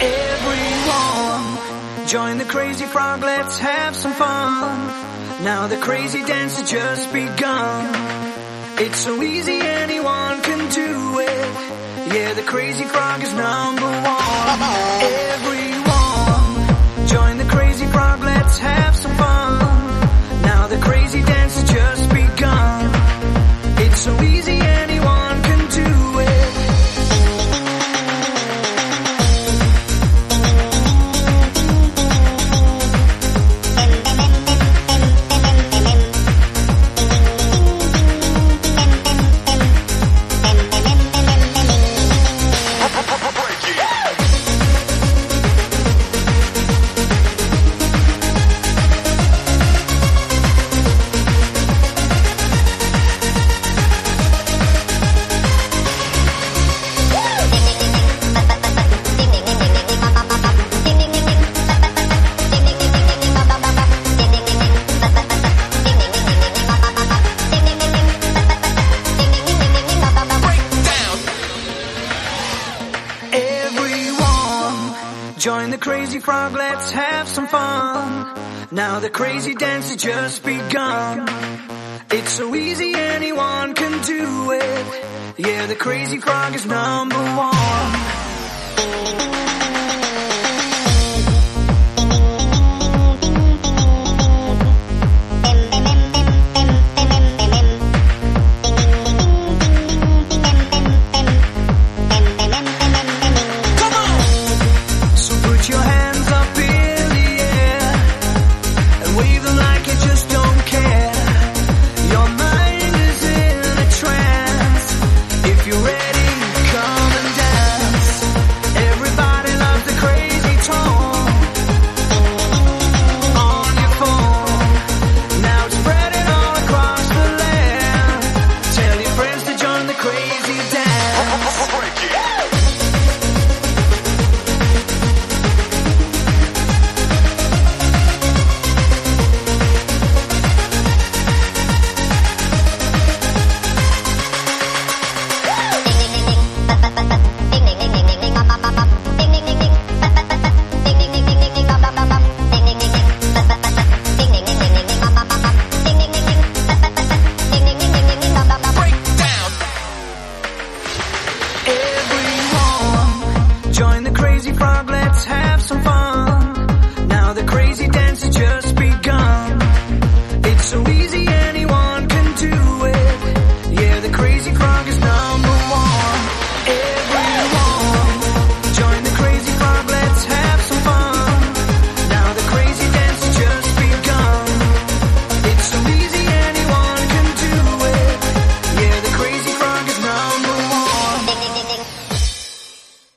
Everyone, join the crazy frog, let's have some fun. Now the crazy dance has just begun. It's so easy, anyone can do it. Yeah, the crazy frog is number one. Everyone, join the crazy frog, let's have some fun. Now the crazy dance has just begun. It's so easy, anyone can do it. Join the crazy frog, let's have some fun. Now the crazy dance has just begun. It's so easy, anyone can do it. Yeah, the crazy frog is number one. Join the crazy frog, let's have some fun.